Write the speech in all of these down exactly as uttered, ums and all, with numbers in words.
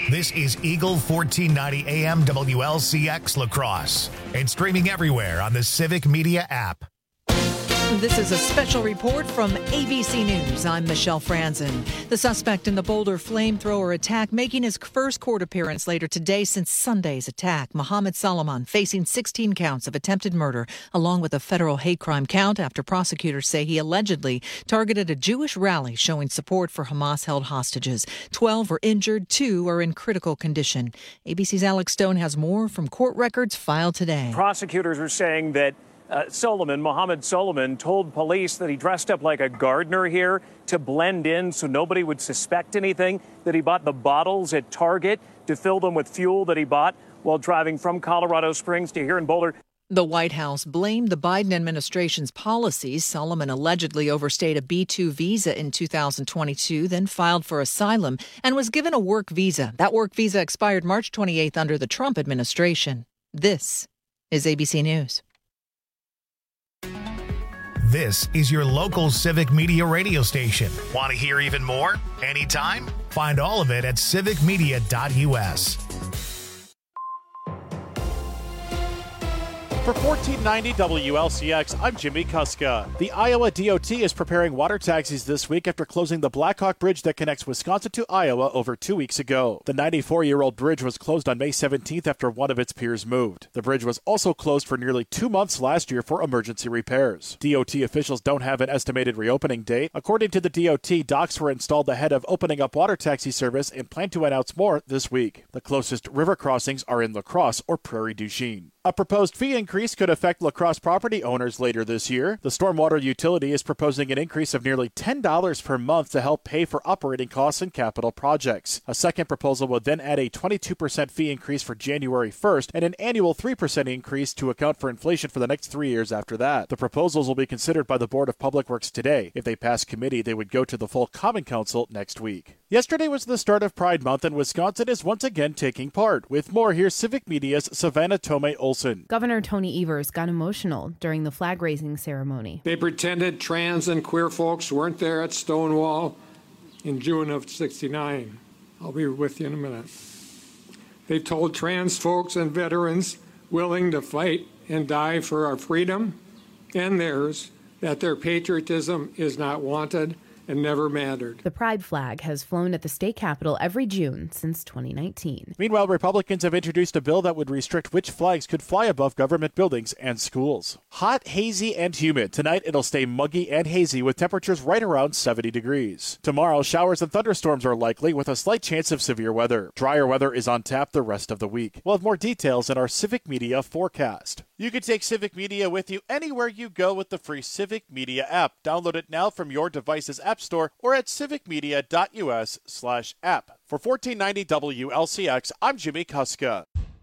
This is Eagle fourteen ninety A M W L C X La Crosse and streaming everywhere on the Civic Media app. This is a special report from A B C News. I'm Michelle Franzen. The suspect in the Boulder flamethrower attack making his first court appearance later today since Sunday's attack. Mohammed Solomon facing sixteen counts of attempted murder, along with a federal hate crime count after prosecutors say he allegedly targeted a Jewish rally showing support for Hamas-held hostages. Twelve were injured, two are in critical condition. A B C's Alex Stone has more from court records filed today. Prosecutors are saying that Uh, Solomon, Mohammed Solomon, told police that he dressed up like a gardener here to blend in so nobody would suspect anything, that he bought the bottles at Target to fill them with fuel that he bought while driving from Colorado Springs to here in Boulder. The White House blamed the Biden administration's policies. Solomon allegedly overstayed a B two visa in two thousand twenty-two, then filed for asylum and was given a work visa. That work visa expired March twenty-eighth under the Trump administration. This is A B C News. This is your local Civic Media radio station. Want to hear even more? Anytime? Find all of it at civic media dot U S. For fourteen ninety W L C X, I'm Jimmy Kuska. The Iowa D O T is preparing water taxis this week after closing the Blackhawk Bridge that connects Wisconsin to Iowa over two weeks ago. The ninety-four-year-old bridge was closed on May seventeenth after one of its piers moved. The bridge was also closed for nearly two months last year for emergency repairs. D O T officials don't have an estimated reopening date. According to the D O T, docks were installed ahead of opening up water taxi service and plan to announce more this week. The closest river crossings are in La Crosse or Prairie du Chien. A proposed fee increase could affect La Crosse property owners later this year. The stormwater utility is proposing an increase of nearly ten dollars per month to help pay for operating costs and capital projects. A second proposal would then add a twenty-two percent fee increase for January first and an annual three percent increase to account for inflation for the next three years after that. The proposals will be considered by the Board of Public Works today. If they pass committee, they would go to the full Common Council next week. Yesterday was the start of Pride Month, and Wisconsin is once again taking part. With more, here's Civic Media's Savannah Tomei Olson. Governor Tony Evers got emotional during the flag-raising ceremony. They pretended trans and queer folks weren't there at Stonewall in June of sixty-nine. I'll be with you in a minute. They told trans folks and veterans willing to fight and die for our freedom and theirs that their patriotism is not wanted and never mattered. The pride flag has flown at the state capitol every June since twenty nineteen. Meanwhile, Republicans have introduced a bill that would restrict which flags could fly above government buildings and schools. Hot, hazy, and humid. Tonight, it'll stay muggy and hazy with temperatures right around seventy degrees. Tomorrow, showers and thunderstorms are likely with a slight chance of severe weather. Drier weather is on tap the rest of the week. We'll have more details in our Civic Media forecast. You can take Civic Media with you anywhere you go with the free Civic Media app. Download it now from your device's app store or at civic media dot U S slash app. For fourteen ninety W L C X, I'm Jimmy Kuska.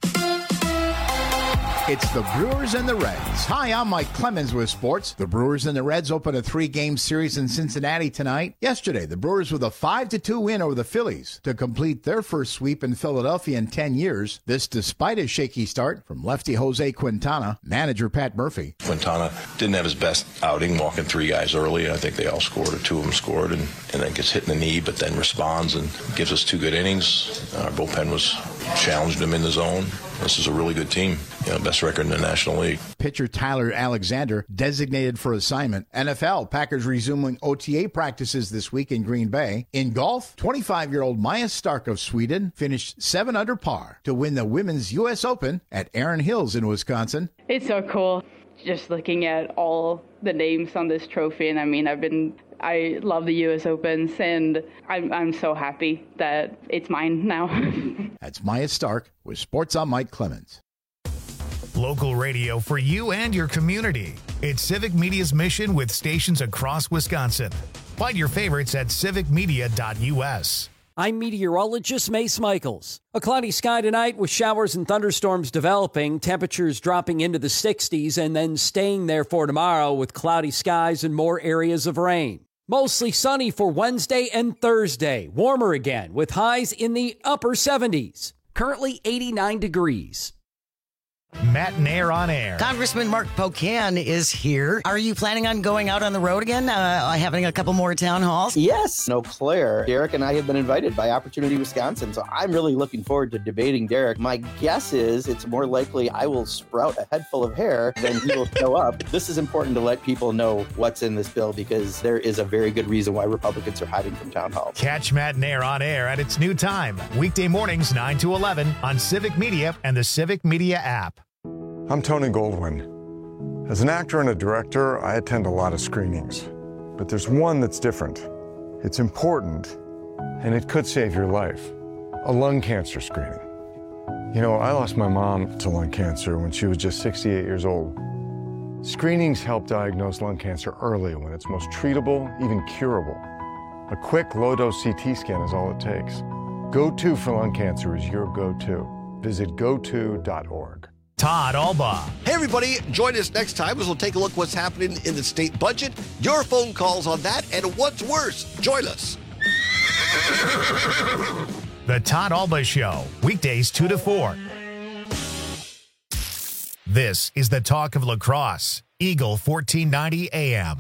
It's the Brewers and the Reds. Hi, I'm Mike Clemens with sports. The Brewers and the Reds open a three-game series in Cincinnati tonight. Yesterday, the Brewers with a five to two win over the Phillies to complete their first sweep in Philadelphia in ten years. This despite a shaky start from lefty Jose Quintana, manager Pat Murphy. Quintana didn't have his best outing, walking three guys early, and I think they all scored, or two of them scored, and, and then gets hit in the knee, but then responds and gives us two good innings. Our bullpen was challenged him in the zone. This is a really good team. You know, best record in the National League. Pitcher Tyler Alexander designated for assignment. N F L, Packers resuming O T A practices this week in Green Bay. In golf, twenty-five-year-old Maja Stark of Sweden finished seven under par to win the Women's U S Open at Erin Hills in Wisconsin. It's so cool just looking at all the names on this trophy. And I mean, I've been I love the U S Opens, and I'm, I'm so happy that it's mine now. That's Maja Stark with Sports on Mike Clemens. Local radio for you and your community. It's Civic Media's mission with stations across Wisconsin. Find your favorites at civic media dot U S. I'm meteorologist Mace Michaels. A cloudy sky tonight with showers and thunderstorms developing, temperatures dropping into the sixties and then staying there for tomorrow with cloudy skies and more areas of rain. Mostly sunny for Wednesday and Thursday. Warmer again with highs in the upper seventies. Currently eighty-nine degrees. Matt Nair on Air. Congressman Mark Pocan is here. Are you planning on going out on the road again, uh, having a couple more town halls? Yes. No, Claire. Derek and I have been invited by Opportunity Wisconsin, so I'm really looking forward to debating Derek. My guess is it's more likely I will sprout a head full of hair than he will show up. This is important to let people know what's in this bill because there is a very good reason why Republicans are hiding from town halls. Catch Matt Nair on Air at its new time, weekday mornings nine to eleven on Civic Media and the Civic Media app. I'm Tony Goldwyn. As an actor and a director, I attend a lot of screenings. But there's one that's different. It's important, and it could save your life. A lung cancer screening. You know, I lost my mom to lung cancer when she was just sixty-eight years old. Screenings help diagnose lung cancer early when it's most treatable, even curable. A quick, low-dose C T scan is all it takes. Go To for lung cancer is your go-to. Visit go to dot org. Todd Alba. Hey, everybody. Join us next time as we'll take a look what's happening in the state budget, your phone calls on that, and what's worse. Join us. The Todd Alba Show, weekdays two to four. This is the talk of lacrosse. Eagle fourteen ninety A M.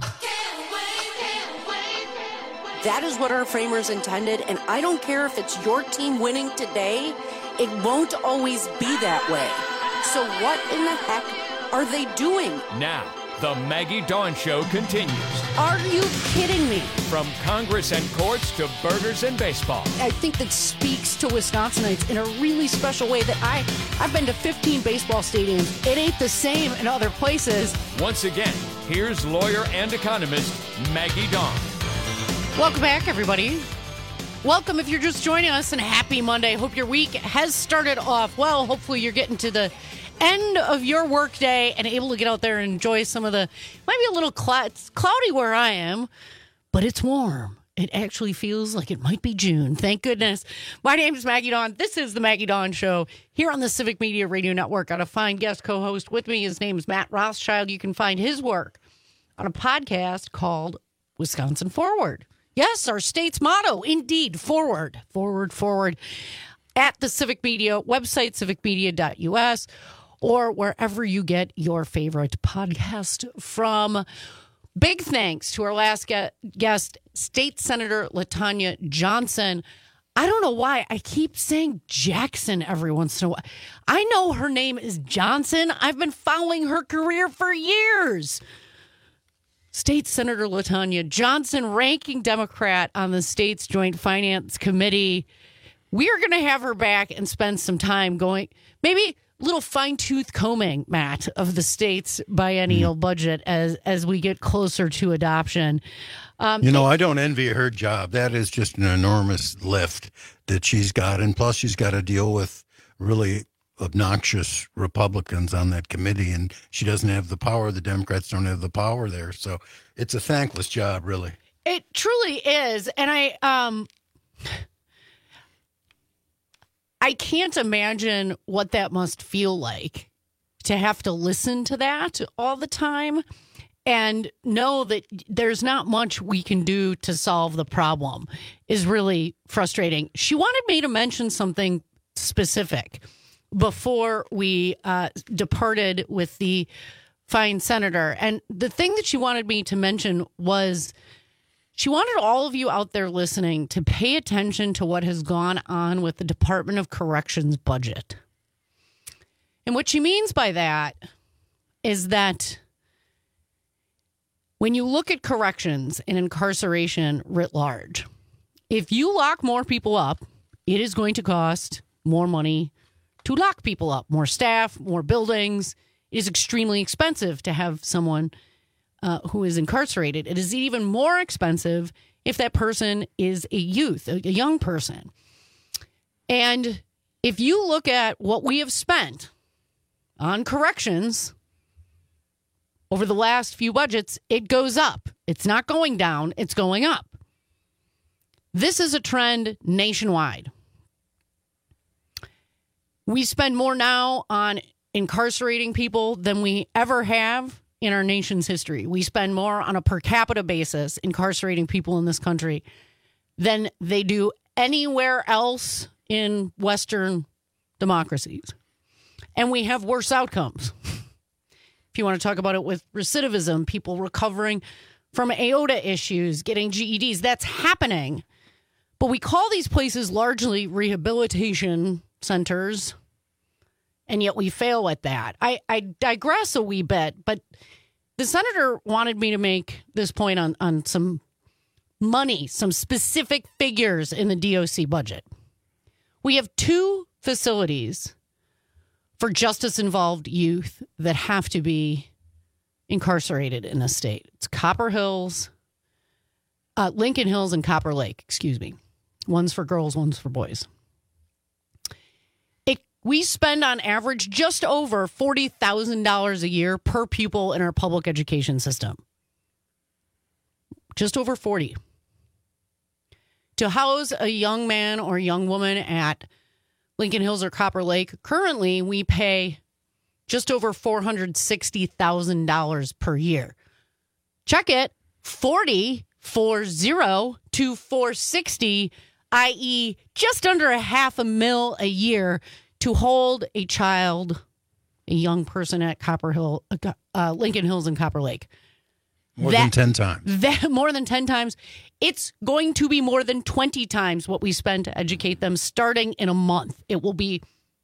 That is what our framers intended, and I don't care if it's your team winning today, it won't always be that way. So what in the heck are they doing? Now, the Maggie Dawn Show continues. Are you kidding me? From Congress and courts to burgers and baseball. I think that speaks to Wisconsinites in a really special way that I, I've been to fifteen baseball stadiums. It ain't the same in other places. Once again, here's lawyer and economist Maggie Dawn. Welcome back, everybody. Welcome if you're just joining us, and happy Monday. Hope your week has started off well. Hopefully you're getting to the end of your work day and able to get out there and enjoy some of the, might be a little cl- it's cloudy where I am, but it's warm. It actually feels like it might be June. Thank goodness. My name is Maggie Dawn. This is the Maggie Dawn Show here on the Civic Media Radio Network. Got a fine guest co-host with me. His name is Matt Rothschild. You can find his work on a podcast called Wisconsin Forward. Yes, our state's motto, indeed, forward, forward, forward, at the Civic Media website, civic media dot u s, or wherever you get your favorite podcast from. Big thanks to our last ge- guest, State Senator LaTanya Johnson. I don't know why I keep saying Jackson every once in a while. I know her name is Johnson. I've been following her career for years. State Senator LaTanya Johnson, ranking Democrat on the state's Joint Finance Committee. We are going to have her back and spend some time going, maybe a little fine-tooth combing, Matt, of the state's biennial mm. budget as as we get closer to adoption. Um, you know, I don't envy her job. That is just an enormous lift that she's got. And plus, she's got to deal with really obnoxious Republicans on that committee, and she doesn't have the power. The Democrats don't have the power there. So it's a thankless job, really. It truly is. And I um I can't imagine what that must feel like to have to listen to that all the time and know that there's not much we can do to solve the problem is really frustrating. She wanted me to mention something specific before we uh, departed with the fine senator. And the thing that she wanted me to mention was she wanted all of you out there listening to pay attention to what has gone on with the Department of Corrections budget. And what she means by that is that when you look at corrections and incarceration writ large, if you lock more people up, it is going to cost more money to lock people up, more staff, more buildings. It is extremely expensive to have someone uh, who is incarcerated. It is even more expensive if that person is a youth, a, a young person. And if you look at what we have spent on corrections over the last few budgets, it goes up. It's not going down, it's going up. This is a trend nationwide. We spend more now on incarcerating people than we ever have in our nation's history. We spend more on a per capita basis incarcerating people in this country than they do anywhere else in Western democracies. and we have worse outcomes. If you want to talk about it with recidivism, people recovering from aorta issues, getting G E Ds, that's happening. But we call these places largely rehabilitation centers, and yet we fail at that. I, I digress a wee bit, but the senator wanted me to make this point on, on some money, some specific figures in the D O C budget. We have two facilities for justice-involved youth that have to be incarcerated in the state. It's Copper Hills, uh, Lincoln Hills and Copper Lake, excuse me. One's for girls, one's for boys. It, we spend on average just over forty thousand dollars a year per pupil in our public education system. Just over forty. To house a young man or young woman at Lincoln Hills or Copper Lake, currently we pay just over four hundred sixty thousand dollars per year. Check it, forty, four zero to four sixty, that is just under a half a mil a year to hold a child, a young person at Copper Hill, uh, Lincoln Hills and Copper Lake. More that, than ten times. That, more than ten times. It's going to be more than twenty times what we spend to educate them starting in a month. It will be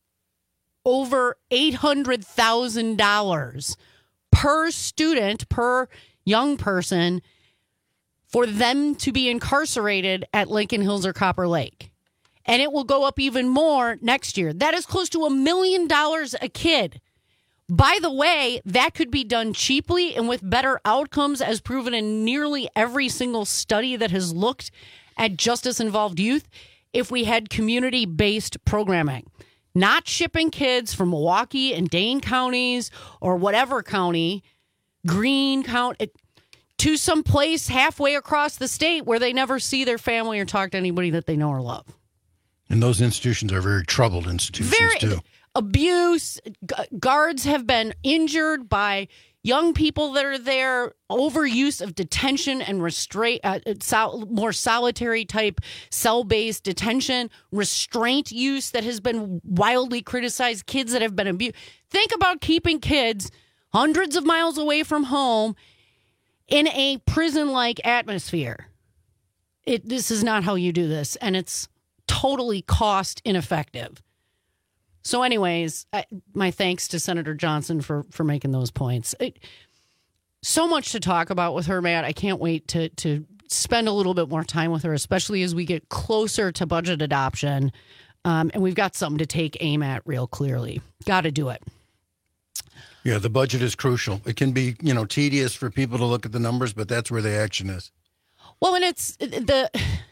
over eight hundred thousand dollars per student, per young person, for them to be incarcerated at Lincoln Hills or Copper Lake. And it will go up even more next year. That is close to a million dollars a kid. By the way, that could be done cheaply and with better outcomes, as proven in nearly every single study that has looked at justice-involved youth, if we had community-based programming. Not shipping kids from Milwaukee and Dane counties or whatever county, Greene County, to some place halfway across the state where they never see their family or talk to anybody that they know or love. And those institutions are very troubled institutions, very, too. Abuse, gu- guards have been injured by young people that are there, overuse of detention and restraint, uh, sol- more solitary type cell-based detention, restraint use that has been wildly criticized, kids that have been abused. Think about keeping kids hundreds of miles away from home in a prison-like atmosphere. It, this is not how you do this, and it's totally cost ineffective. So anyways, I, my thanks to Senator Johnson for, for making those points. It, so much to talk about with her, Matt. I can't wait to, to spend a little bit more time with her, especially as we get closer to budget adoption. Um, and we've got something to take aim at real clearly. Got to do it. Yeah, the budget is crucial. It can be, you know, tedious for people to look at the numbers, but that's where the action is. Well, and it's the...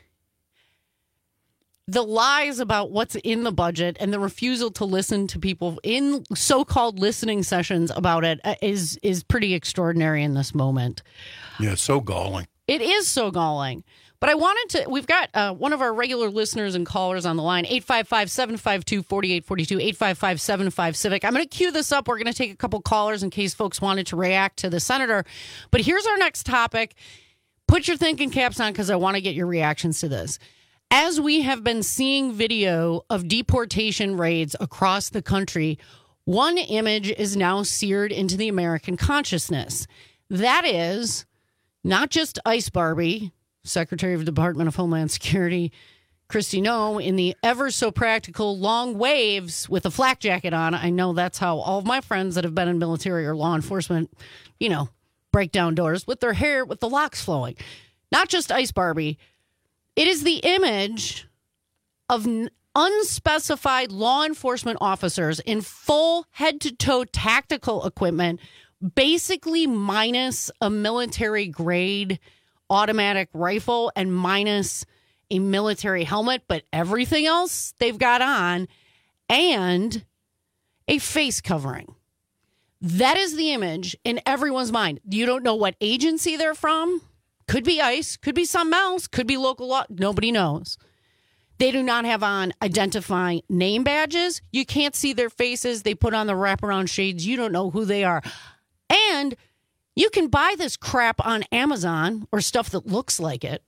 The lies about what's in the budget and the refusal to listen to people in so-called listening sessions about it is is pretty extraordinary in this moment. Yeah, it's so galling. It is so galling. But I wanted to, we've got uh, one of our regular listeners and callers on the line, eight five five, seven five two, four eight four two, eight five five, seven five, CIVIC. I'm going to cue this up. We're going to take a couple callers in case folks wanted to react to the senator. But here's our next topic. Put your thinking caps on because I want to get your reactions to this. As we have been seeing video of deportation raids across the country, one image is now seared into the American consciousness. That is not just Ice Barbie, Secretary of the Department of Homeland Security, Kristi Noem, in the ever so practical long waves with a flak jacket on. I know that's how all of my friends that have been in military or law enforcement, you know, break down doors with their hair, with the locks flowing. Not just Ice Barbie. It is the image of unspecified law enforcement officers in full head-to-toe tactical equipment, basically minus a military-grade automatic rifle and minus a military helmet, but everything else they've got on, and a face covering. That is the image in everyone's mind. You don't know what agency they're from. Could be ICE, could be something else, could be local law. Nobody knows. They do not have on identifying name badges. You can't see their faces. They put on the wraparound shades. You don't know who they are. And you can buy this crap on Amazon or stuff that looks like it.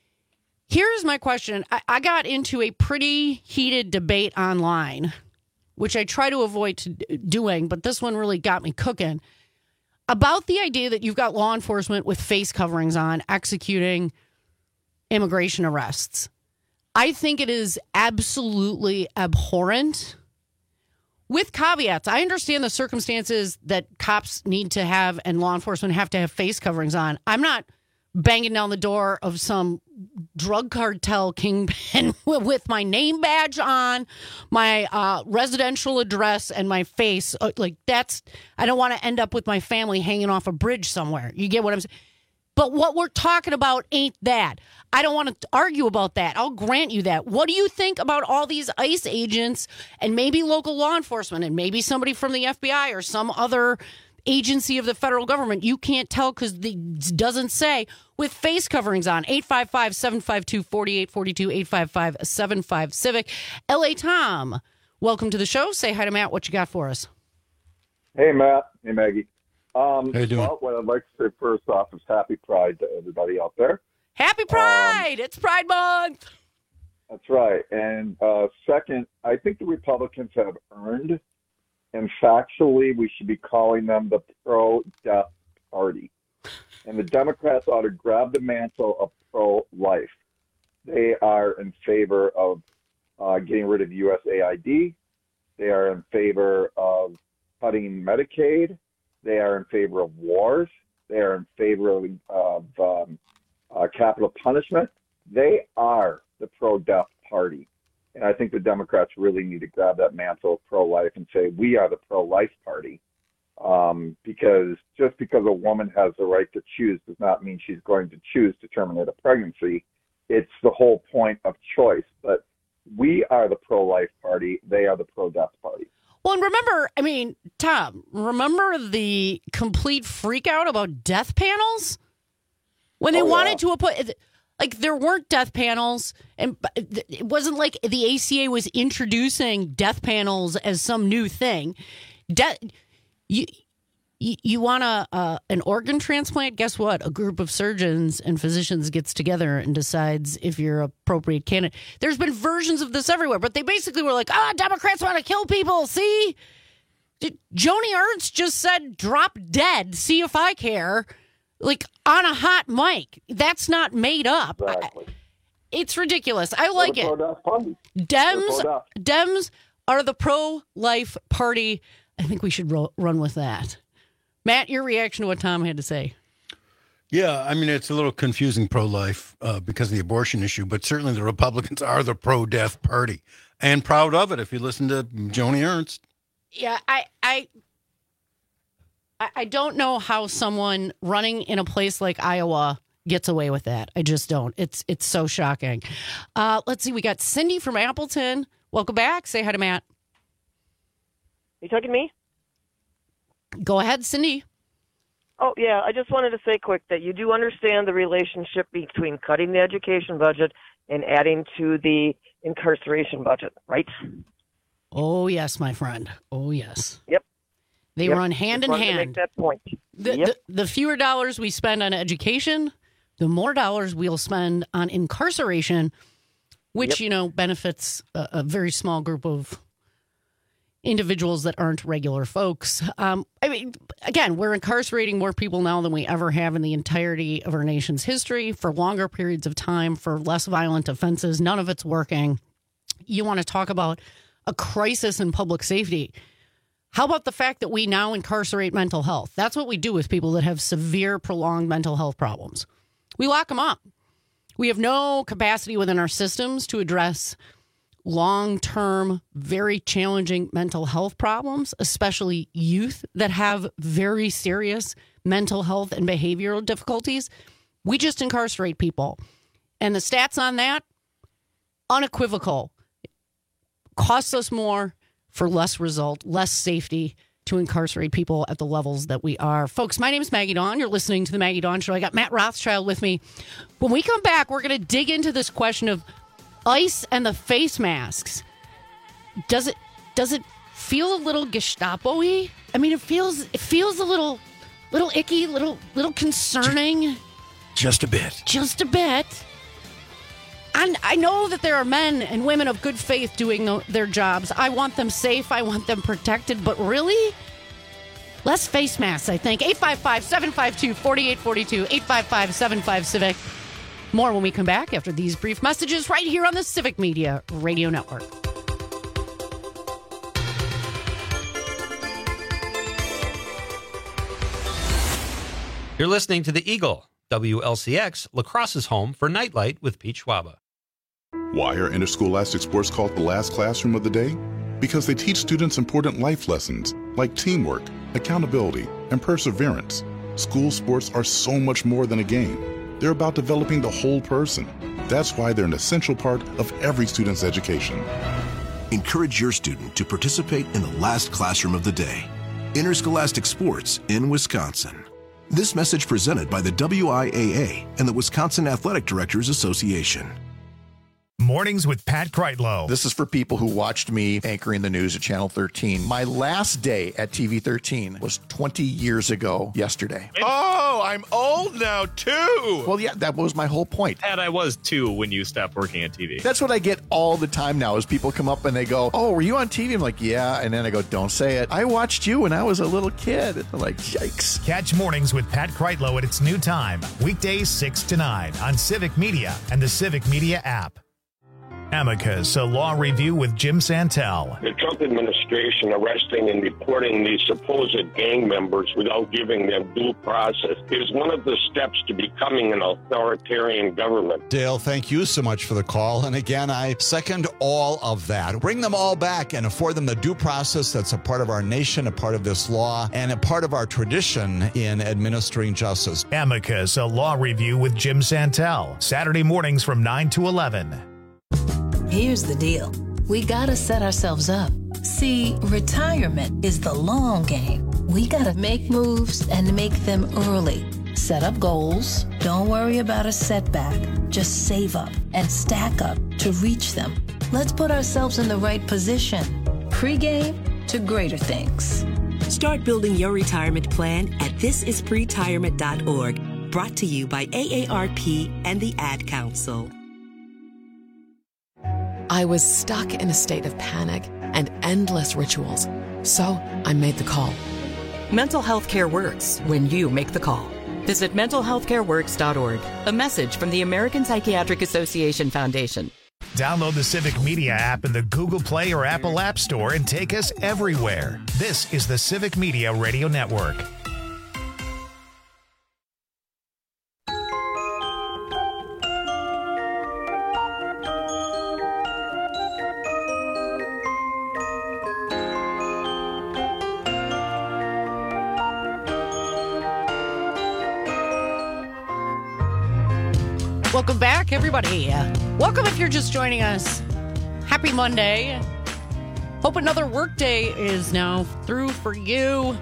Here's my question. I, I got into a pretty heated debate online which I try to avoid to doing, but this one really got me cooking, about the idea that you've got law enforcement with face coverings on executing immigration arrests. I think it is absolutely abhorrent. With caveats, I understand the circumstances that cops need to have and law enforcement have to have face coverings on. I'm not banging down the door of some drug cartel kingpin with my name badge on, my uh, residential address, and my face. Like, that's, I don't want to end up with my family hanging off a bridge somewhere. You get what I'm saying? But what we're talking about ain't that. I don't want to argue about that. I'll grant you that. What do you think about all these ICE agents and maybe local law enforcement and maybe somebody from the F B I or some other agency of the federal government? You can't tell because it doesn't say, with face coverings on. eight five five, seven five two, four eight four two, eight five five, seven five Civic. L A Tom, welcome to the show. Say hi to Matt. What you got for us? Hey, Matt. Hey, Maggie. Um, How you doing? Well, what I'd like to say first off is happy Pride to everybody out there. Happy Pride! Um, it's Pride Month! That's right. And uh, second, I think the Republicans have earned, and factually, we should be calling them the pro-death party. And the Democrats ought to grab the mantle of pro-life. They are in favor of uh, getting rid of U S A I D. They are in favor of cutting Medicaid. They are in favor of wars. They are in favor of, of um, uh, capital punishment. They are the pro-death party. And I think the Democrats really need to grab that mantle of pro-life and say, we are the pro-life party. Um, because just because a woman has the right to choose does not mean she's going to choose to terminate a pregnancy. It's the whole point of choice. But we are the pro-life party. They are the pro-death party. Well, and remember, I mean, Tom, remember the complete freak out about death panels? When they oh, wanted yeah. to put, like, there weren't death panels, and it wasn't like the A C A was introducing death panels as some new thing. De- you, you, you want a, uh, an organ transplant? Guess what? A group of surgeons and physicians gets together and decides if you're an appropriate candidate. There's been versions of this everywhere, but they basically were like, ah, oh, Democrats want to kill people, see? Joni Ernst just said, drop dead, see if I care, like on a hot mic. That's not made up. Exactly. It's ridiculous. I like it. Dems, Dems are the pro-life party. I think we should ro- run with that. Matt, your reaction to what Tom had to say. Yeah, I mean, it's a little confusing pro-life uh, because of the abortion issue, but certainly the Republicans are the pro-death party and proud of it if you listen to Joni Ernst. Yeah, I, I, I don't know how someone running in a place like Iowa gets away with that. I just don't. It's it's so shocking. Uh, let's see. We got Cindy from Appleton. Welcome back. Say hi to Matt. You talking to me? Go ahead, Cindy. Oh, yeah. I just wanted to say quick that you do understand the relationship between cutting the education budget and adding to the incarceration budget, right? Oh, yes, my friend. Oh, yes. Yep. They yep. run hand just in hand. To make that point. The, yep. the, the fewer dollars we spend on education, the more dollars we'll spend on incarceration, which, yep. you know, benefits a, a very small group of individuals that aren't regular folks. Um, I mean, again, we're incarcerating more people now than we ever have in the entirety of our nation's history for longer periods of time, for less violent offenses. None of it's working. You want to talk about a crisis in public safety. How about the fact that we now incarcerate mental health? That's what we do with people that have severe, prolonged mental health problems. We lock them up. We have no capacity within our systems to address long-term, very challenging mental health problems, especially youth that have very serious mental health and behavioral difficulties. We just incarcerate people. And the stats on that, unequivocal. Costs us more for less result, less safety to incarcerate people at the levels that we are. Folks, my name is Maggie Dawn. You're listening to the Maggie Dawn Show. I got Matt Rothschild with me. When we come back, we're going to dig into this question of ICE and the face masks. Does it does it feel a little Gestapo-y? I mean, it feels it feels a little little icky, little little concerning. Just a bit. Just a bit. And I know that there are men and women of good faith doing the, their jobs. I want them safe. I want them protected. But really, less face masks, I think. eight five five, seven five two, four eight four two, eight five five, seven five Civic. More when we come back after these brief messages right here on the Civic Media Radio Network. You're listening to The Eagle, W L C X, La Crosse's home for Nightlight with Pete Schwaba. Why are interscholastic sports called the last classroom of the day? Because they teach students important life lessons like teamwork, accountability, and perseverance. School sports are so much more than a game. They're about developing the whole person. That's why they're an essential part of every student's education. Encourage your student to participate in the last classroom of the day. Interscholastic sports in Wisconsin. This message presented by the W I A A and the Wisconsin Athletic Directors Association. Mornings with Pat Kreitlow. This is for people who watched me anchoring the news at Channel thirteen. My last day at T V thirteen was twenty years ago yesterday. Oh, I'm old now, too. Well, yeah, that was my whole point. And I was, too, when you stopped working at T V. That's what I get all the time now is people come up and they go, oh, were you on T V? I'm like, yeah. And then I go, don't say it. I watched you when I was a little kid. And they're like, yikes. Catch Mornings with Pat Kreitlow at its new time, weekdays six to nine on Civic Media and the Civic Media app. Amicus, a law review with Jim Santel. The Trump administration arresting and deporting these supposed gang members without giving them due process is one of the steps to becoming an authoritarian government. Dale, thank you so much for the call. And again, I second all of that. Bring them all back and afford them the due process that's a part of our nation, a part of this law, and a part of our tradition in administering justice. Amicus, a law review with Jim Santel. Saturday mornings from nine to eleven. Here's the deal. We gotta set ourselves up. See, retirement is the long game. We gotta make moves and make them early. Set up goals. Don't worry about a setback. Just save up and stack up to reach them. Let's put ourselves in the right position. Pre-game to greater things. Start building your retirement plan at this is pretirement dot org. Brought to you by A A R P and the Ad Council. I was stuck in a state of panic and endless rituals, so I made the call. Mental health care works when you make the call. Visit mental health care works dot org. A message from the American Psychiatric Association Foundation. Download the Civic Media app in the Google Play or Apple App Store and take us everywhere. This is the Civic Media Radio Network. Welcome back, everybody. Welcome if you're just joining us. Happy Monday. Hope another workday is now through for you.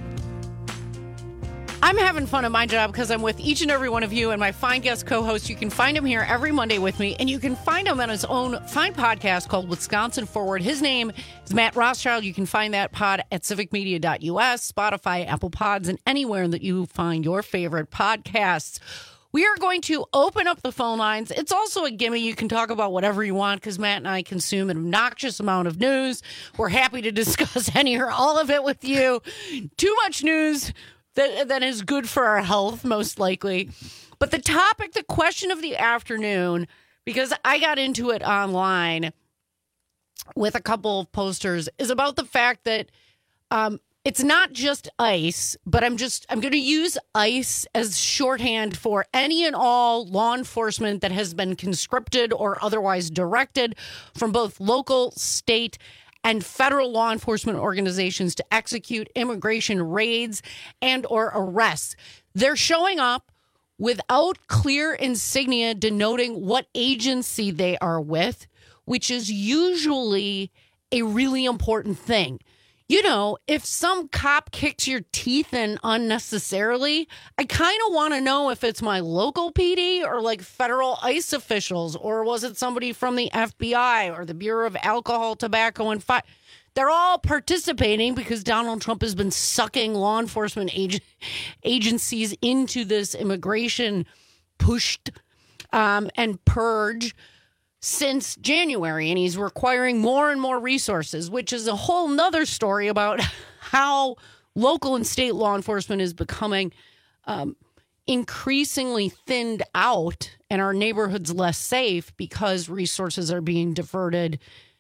I'm having fun at my job because I'm with each and every one of you and my fine guest co-host. You can find him here every Monday with me, and you can find him on his own fine podcast called Wisconsin Forward. His name is Matt Rothschild. You can find that pod at civic media dot U S, Spotify, Apple Pods, and anywhere that you find your favorite podcasts. We are going to open up the phone lines. It's also a gimme. You can talk about whatever you want because Matt and I consume an obnoxious amount of news. We're happy to discuss any or all of it with you. Too much news that, that is good for our health, most likely. But the topic, the question of the afternoon, because I got into it online with a couple of posters, is about the fact that um, it's not just ICE, but I'm just, I'm going to use ICE as shorthand for any and all law enforcement that has been conscripted or otherwise directed from both local, state, and federal law enforcement organizations to execute immigration raids and or arrests. They're showing up without clear insignia denoting what agency they are with, which is usually a really important thing. You know, if some cop kicks your teeth in unnecessarily, I kind of want to know if it's my local P D or like federal ICE officials, or was it somebody from the F B I or the Bureau of Alcohol, Tobacco, and Fire. They're all participating because Donald Trump has been sucking law enforcement ag- agencies into this immigration pushed um, and purge. since January, and he's requiring more and more resources, which is a whole nother story about how local and state law enforcement is becoming um, increasingly thinned out and our neighborhoods less safe because resources are being diverted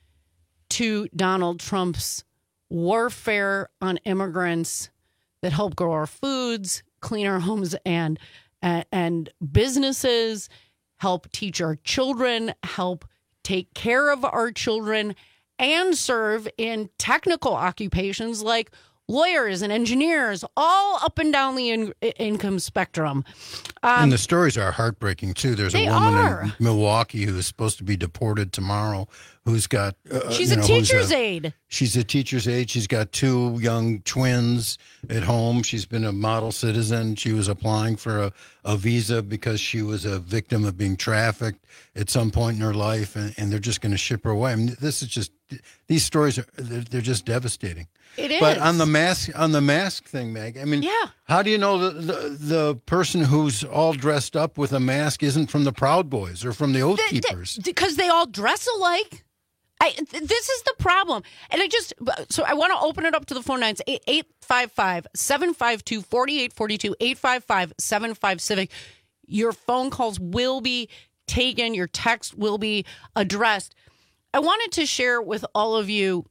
to Donald Trump's warfare on immigrants that help grow our foods, clean our homes and and, and businesses, help teach our children, help take care of our children, and serve in technical occupations like lawyers and engineers, all up and down the in- income spectrum. Um, and the stories are heartbreaking, too. There's a woman are. in Milwaukee who is supposed to be deported tomorrow who's got... Uh, she's you a know, teacher's a, aide. She's a teacher's aide. She's got two young twins at home. She's been a model citizen. She was applying for a, a visa because she was a victim of being trafficked at some point in her life, and, and they're just going to ship her away. I mean, this is just... These stories, are they're, they're just devastating. It is. But on the mask, on the mask thing, Meg, I mean, yeah. How do you know the, the the person who's all dressed up with a mask isn't from the Proud Boys or from the Oath The- the- Keepers? Because they all dress alike. I, th- this is the problem. And I just, so I want to open it up to the phone lines, eight five five, seven five two, four eight four two, eight five five, seven five Civic. Your phone calls will be taken. Your text will be addressed. I wanted to share with all of you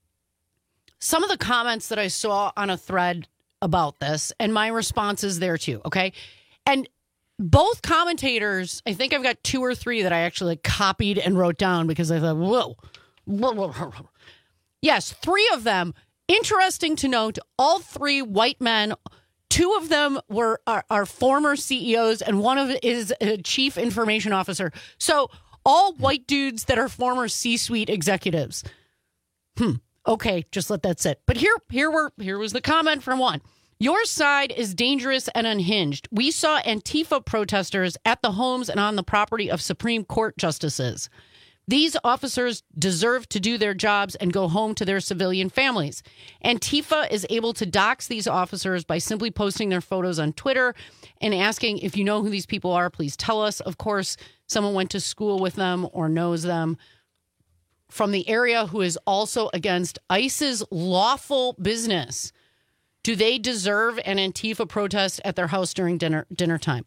some of the comments that I saw on a thread about this and my responses there too, okay? And both commentators, I think I've got two or three that I actually like, copied and wrote down because I thought, whoa. whoa, whoa, whoa. Yes, three of them, interesting to note, all three white men. Two of them were are, are former C E Os and one of it is a chief information officer. So all white dudes that are former C-suite executives. Hmm. Okay, just let that sit. But here, here were here was the comment from one. Your side is dangerous and unhinged. We saw Antifa protesters at the homes and on the property of Supreme Court justices. These officers deserve to do their jobs and go home to their civilian families. Antifa is able to dox these officers by simply posting their photos on Twitter and asking, if you know who these people are, please tell us. Of course, someone went to school with them or knows them from the area who is also against ICE's lawful business. Do they deserve an Antifa protest at their house during dinner dinner time?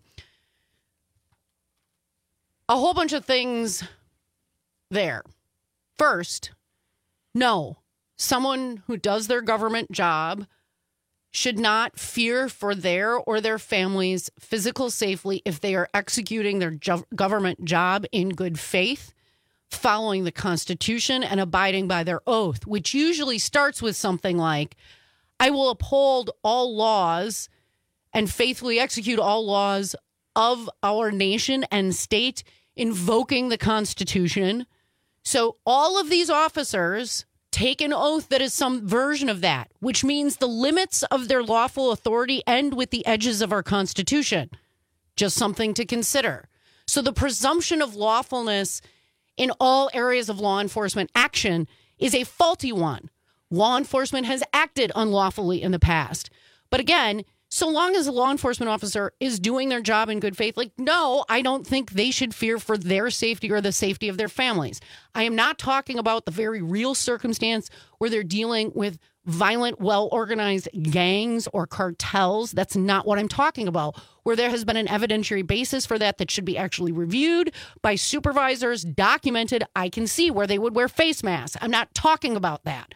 A whole bunch of things there. First, no, someone who does their government job should not fear for their or their family's physical safety if they are executing their jo- government job in good faith, following the Constitution and abiding by their oath, which usually starts with something like, I will uphold all laws and faithfully execute all laws of our nation and state, invoking the Constitution. So all of these officers take an oath that is some version of that, which means the limits of their lawful authority end with the edges of our Constitution. Just something to consider. So the presumption of lawfulness in all areas of law enforcement action is a faulty one. Law enforcement has acted unlawfully in the past. But again, so long as a law enforcement officer is doing their job in good faith, like, no, I don't think they should fear for their safety or the safety of their families. I am not talking about the very real circumstance where they're dealing with violent, well-organized gangs or cartels. That's not what I'm talking about. Where there has been an evidentiary basis for that that should be actually reviewed by supervisors, documented. I can see where they would wear face masks. I'm not talking about that.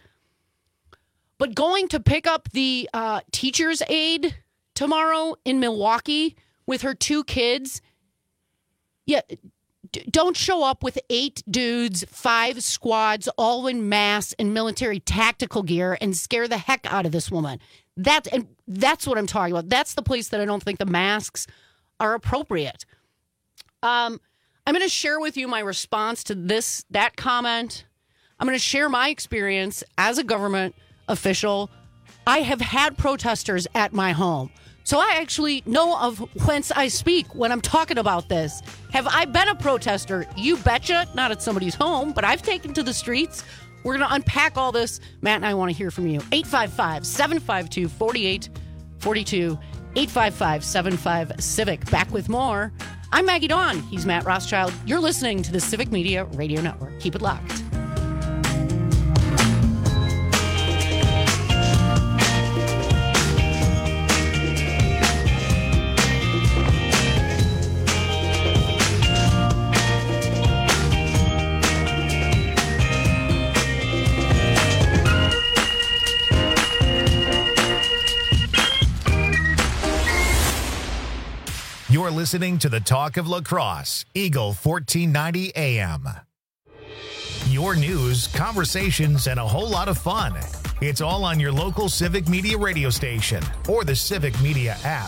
But going to pick up the uh, teacher's aide tomorrow in Milwaukee with her two kids, yeah, d- don't show up with eight dudes, five squads, all in mass and military tactical gear and scare the heck out of this woman. That's, and that's what I'm talking about. That's the place that I don't think the masks are appropriate. Um, I'm going to share with you my response to this, that comment. I'm going to share my experience as a government official. I have had protesters at my home. So I actually know of whence I speak when I'm talking about this. Have I been a protester? You betcha. Not at somebody's home, but I've taken to the streets. We're going to unpack all this. Matt and I want to hear from you. eight five five, seven five two, four eight four two. eight five five, seven five Civic. Back with more I'm Maggie Dawn. He's Matt Rothschild. You're listening to the Civic Media Radio Network. Keep it locked. You're listening to the Talk of La Crosse, Eagle fourteen ninety A M. Your news, conversations, and a whole lot of fun. It's all on your local Civic Media radio station or the Civic Media app.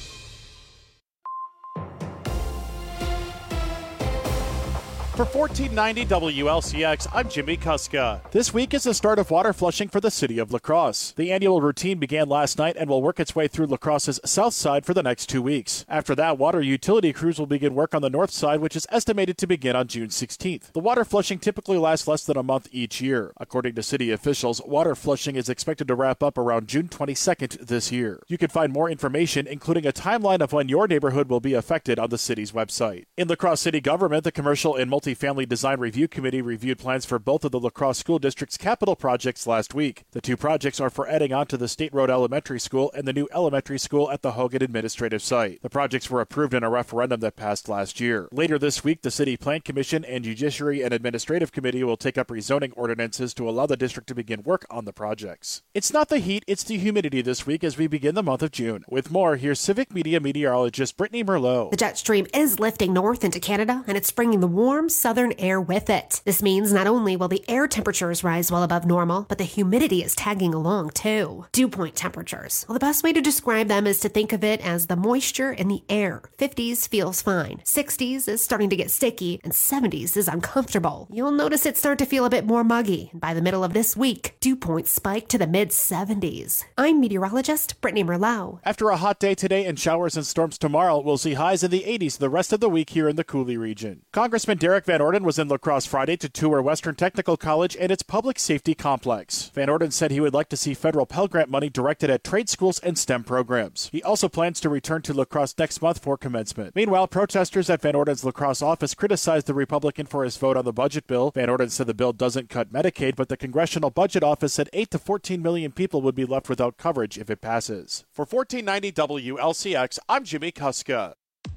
For fourteen ninety W L C X, I'm Jimmy Kuska. This week is the start of water flushing for the city of La Crosse. The annual routine began last night and will work its way through La Crosse's south side for the next two weeks. After that, water utility crews will begin work on the north side, which is estimated to begin on June sixteenth. The water flushing typically lasts less than a month each year. According to city officials, water flushing is expected to wrap up around June twenty-second this year. You can find more information, including a timeline of when your neighborhood will be affected, on the city's website. In La Crosse city government, the Commercial and Multi Family Design Review Committee reviewed plans for both of the La Crosse School District's capital projects last week. The two projects are for adding on to the State Road Elementary School and the new elementary school at the Hogan Administrative Site. The projects were approved in a referendum that passed last year. Later this week, the City Plan Commission and Judiciary and Administrative Committee will take up rezoning ordinances to allow the district to begin work on the projects. It's not the heat, it's the humidity this week as we begin the month of June. With more, here's Civic Media meteorologist Brittany Merlot. The jet stream is lifting north into Canada, and it's bringing the warm southern air with it. This means not only will the air temperatures rise well above normal, but the humidity is tagging along too. Dew point temperatures. Well, the best way to describe them is to think of it as the moisture in the air. fifties feels fine, sixties is starting to get sticky, and seventies is uncomfortable. You'll notice it start to feel a bit more muggy, and by the middle of this week, dew points spike to the mid seventies. I'm meteorologist Brittany Merlot. After a hot day today and showers and storms tomorrow, we'll see highs in the eighties the rest of the week here in the Cooley region. Congressman Derek Van Orden was in La Crosse Friday to tour Western Technical College and its public safety complex. Van Orden said he would like to see federal Pell Grant money directed at trade schools and STEM programs. He also plans to return to La Crosse next month for commencement. Meanwhile, protesters at Van Orden's La Crosse office criticized the Republican for his vote on the budget bill. Van Orden said the bill doesn't cut Medicaid, but the Congressional Budget Office said eight to fourteen million people would be left without coverage if it passes. For fourteen ninety W L C X, I'm Jimmy Kuska.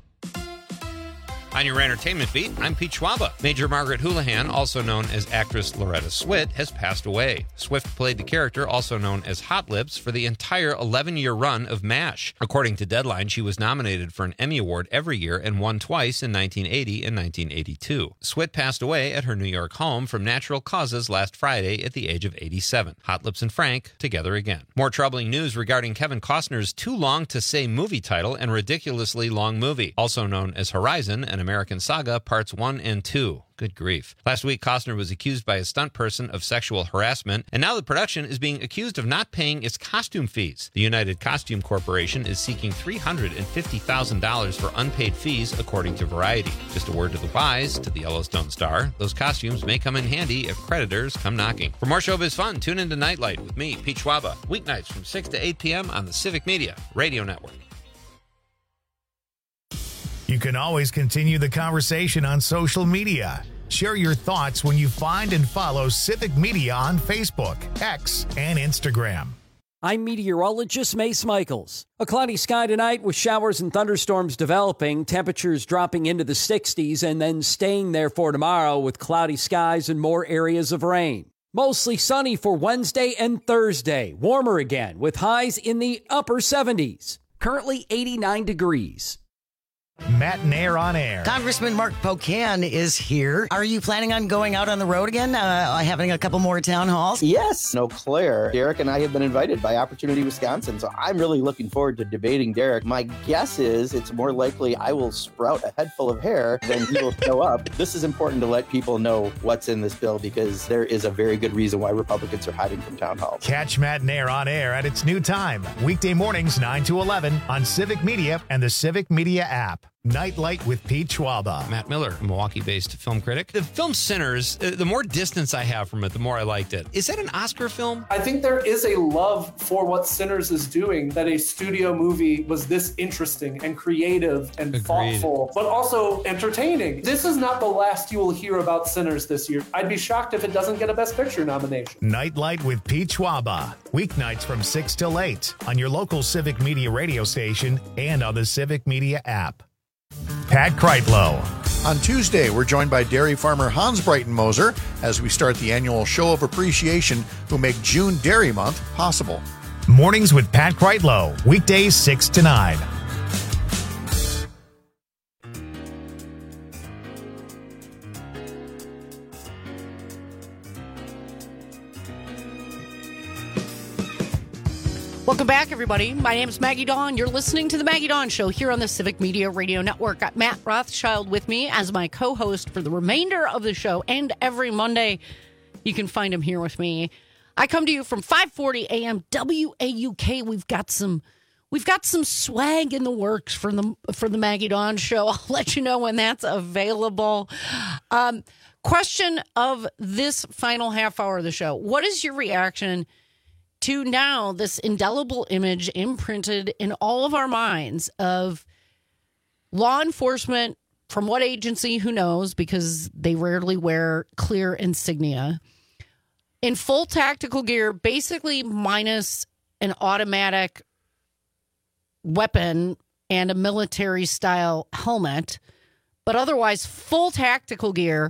On your entertainment beat, I'm Pete Schwaba. Major Margaret Houlihan, also known as actress Loretta Swit, has passed away. Swift played the character, also known as Hot Lips, for the entire eleven-year run of MASH. According to Deadline, she was nominated for an Emmy Award every year and won twice in nineteen eighty and nineteen eighty-two. Swit passed away at her New York home from natural causes last Friday at the age of eighty-seven. Hot Lips and Frank together again. More troubling news regarding Kevin Costner's too long to say movie title and ridiculously long movie, also known as Horizon, an American Saga Parts one and two. Good grief. Last week, Costner was accused by a stunt person of sexual harassment, and now the production is being accused of not paying its costume fees. The United Costume Corporation is seeking three hundred fifty thousand dollars for unpaid fees, according to Variety. Just a word to the wise, to the Yellowstone star, those costumes may come in handy if creditors come knocking. For more showbiz fun, tune into Nightlight with me, Pete Schwaba, weeknights from six to eight p.m. on the Civic Media Radio Network. You can always continue the conversation on social media. Share your thoughts when you find and follow Civic Media on Facebook, X, and Instagram. I'm meteorologist Mace Michaels. A cloudy sky tonight with showers and thunderstorms developing, temperatures dropping into the sixties and then staying there for tomorrow with cloudy skies and more areas of rain. Mostly sunny for Wednesday and Thursday. Warmer again with highs in the upper seventies. Currently eighty-nine degrees. Matt and Air on Air. Congressman Mark Pocan is here. Are you planning on going out on the road again, uh, having a couple more town halls? Yes. Eau Claire. Derek and I have been invited by Opportunity Wisconsin, so I'm really looking forward to debating Derek. My guess is it's more likely I will sprout a head full of hair than he will show up. This is important to let people know what's in this bill because there is a very good reason why Republicans are hiding from town halls. Catch Matt and Air on Air at its new time, weekday mornings nine to eleven on Civic Media and the Civic Media app. Nightlight with Pete Schwaba. Matt Miller, a Milwaukee-based film critic. The film Sinners, uh, the more distance I have from it, the more I liked it. Is that an Oscar film? I think there is a love for what Sinners is doing, that a studio movie was this interesting and creative and Agreed. thoughtful, but also entertaining. This is not the last you will hear about Sinners this year. I'd be shocked if it doesn't get a Best Picture nomination. Nightlight with Pete Schwaba. Weeknights from six till eight on your local Civic Media radio station and on the Civic Media app. Pat Kreitlow. On Tuesday, we're joined by dairy farmer Hans Breitenmoser as we start the annual Show of Appreciation who make June Dairy Month possible. Mornings with Pat Kreitlow. Weekdays six to nine. Welcome back, everybody. My name is Maggie Dawn. You're listening to The Maggie Dawn Show here on the Civic Media Radio Network. Got Matt Rothschild with me as my co-host for the remainder of the show, and every Monday you can find him here with me. I come to you from five forty a.m. W A U K. We've got some we've got some swag in the works for the for the Maggie Dawn Show. I'll let you know when that's available. Um, question of this final half hour of the show: what is your reaction to now this indelible image imprinted in all of our minds of law enforcement, from what agency, who knows, because they rarely wear clear insignia, in full tactical gear, basically minus an automatic weapon and a military-style helmet, but otherwise full tactical gear,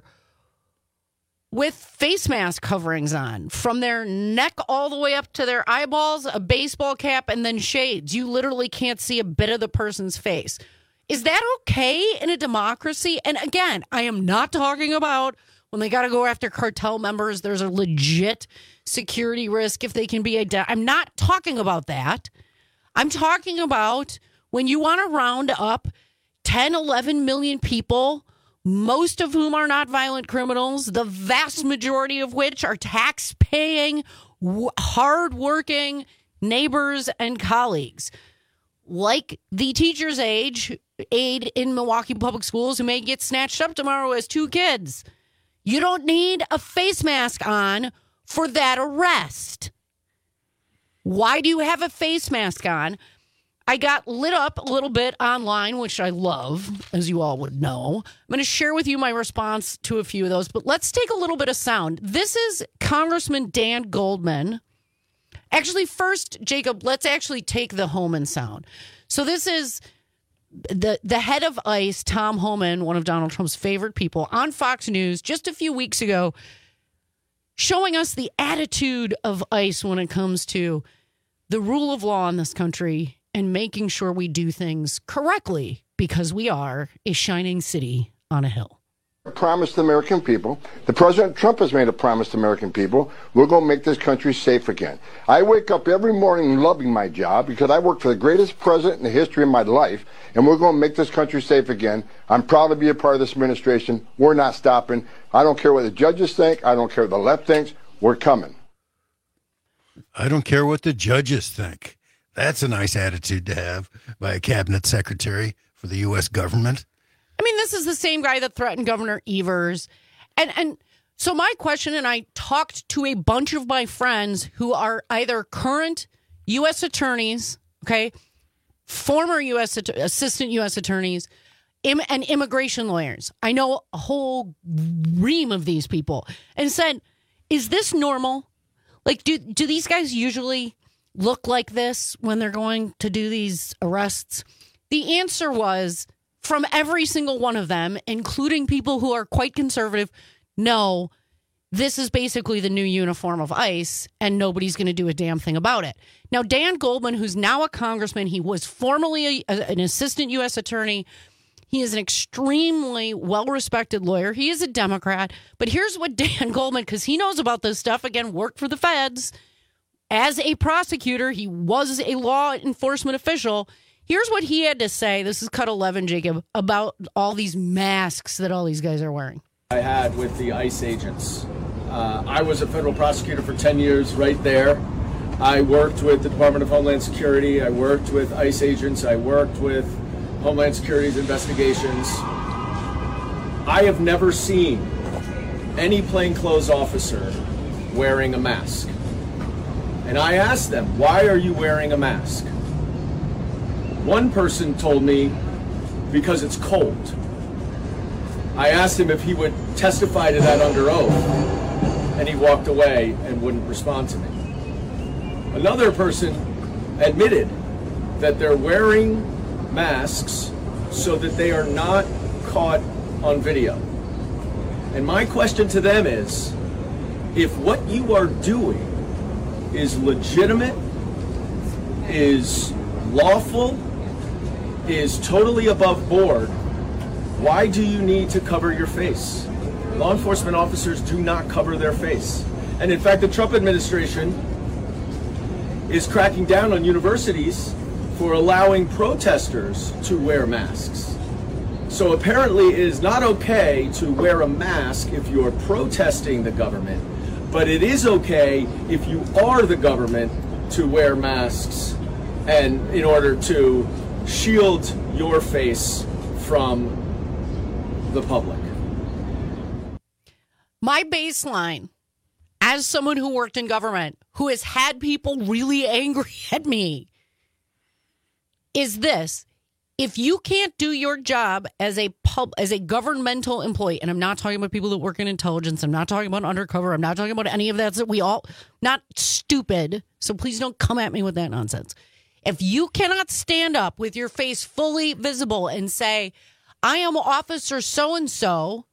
with face mask coverings on, from their neck all the way up to their eyeballs, a baseball cap, and then shades. You literally can't see a bit of the person's face. Is that okay in a democracy? And again, I am not talking about when they got to go after cartel members. There's a legit security risk if they can be identified. I'm not talking about that. I'm talking about when you want to round up ten, eleven million people, most of whom are not violent criminals, the vast majority of which are tax-paying, w- hard-working neighbors and colleagues, like the teacher's age aide in Milwaukee Public Schools who may get snatched up tomorrow as two kids. You don't need a face mask on for that arrest. Why do you have a face mask on? I got lit up a little bit online, which I love, as you all would know. I'm going to share with you my response to a few of those, but let's take a little bit of sound. This is Congressman Dan Goldman. Actually, first, Jacob, let's actually take the Homan sound. So this is the, the head of ICE, Tom Homan, one of Donald Trump's favorite people, on Fox News just a few weeks ago, showing us the attitude of ICE when it comes to the rule of law in this country and making sure we do things correctly, because we are a shining city on a hill. Promised the American people. The President Trump has made a promise to American people. We're going to make this country safe again. I wake up every morning loving my job because I work for the greatest president in the history of my life, and we're going to make this country safe again. I'm proud to be a part of this administration. We're not stopping. I don't care what the judges think. I don't care what the left thinks. We're coming. I don't care what the judges think. That's a nice attitude to have by a cabinet secretary for the U S government. I mean, this is the same guy that threatened Governor Evers. And and so my question, and I talked to a bunch of my friends who are either current U S attorneys, okay, former U S att- assistant U S attorneys, im- and immigration lawyers. I know a whole ream of these people, and said, is this normal? Like, do do these guys usually look like this when they're going to do these arrests? The answer was, from every single one of them, including people who are quite conservative, no, this is basically the new uniform of ICE, and nobody's going to do a damn thing about it. Now, Dan Goldman, who's now a congressman, he was formerly a, an assistant U S attorney. He is an extremely well-respected lawyer. He is a Democrat. But here's what Dan Goldman, because he knows about this stuff, again, worked for the feds. As a prosecutor, he was a law enforcement official. Here's what he had to say. This is cut eleven, Jacob, about all these masks that all these guys are wearing. I had with the ICE agents. Uh, I was a federal prosecutor for ten years right there. I worked with the Department of Homeland Security. I worked with ICE agents. I worked with Homeland Security's investigations, I have never seen any plainclothes officer wearing a mask. And I asked them, why are you wearing a mask? One person told me, because it's cold. I asked him if he would testify to that under oath, and he walked away and wouldn't respond to me. Another person admitted that they're wearing masks so that they are not caught on video. And my question to them is, if what you are doing is legitimate, is lawful, is totally above board, why do you need to cover your face? Law enforcement officers do not cover their face. And in fact, the Trump administration is cracking down on universities for allowing protesters to wear masks. So apparently it is not okay to wear a mask if you're protesting the government, but it is okay if you are the government to wear masks and in order to shield your face from the public. My baseline, as someone who worked in government, who has had people really angry at me, is this. If you can't do your job as a pub, as a governmental employee, and I'm not talking about people that work in intelligence, I'm not talking about undercover, I'm not talking about any of that, that we all, not stupid, so please don't come at me with that nonsense. If you cannot stand up with your face fully visible and say, I am officer so-and-so,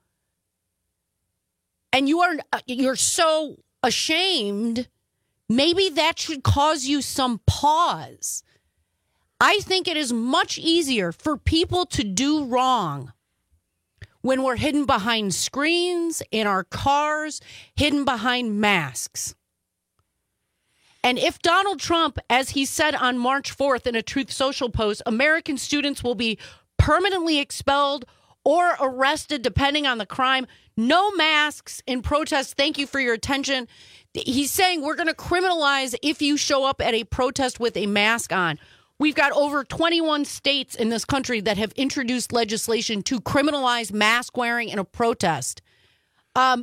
and you are, you're so ashamed, maybe that should cause you some pause. I think it is much easier for people to do wrong when we're hidden behind screens, in our cars, hidden behind masks. And if Donald Trump, as he said on March fourth in a Truth Social post, American students will be permanently expelled or arrested depending on the crime, no masks in protest, thank you for your attention. He's saying we're going to criminalize if you show up at a protest with a mask on. We've got over twenty-one states in this country that have introduced legislation to criminalize mask wearing in a protest. Um,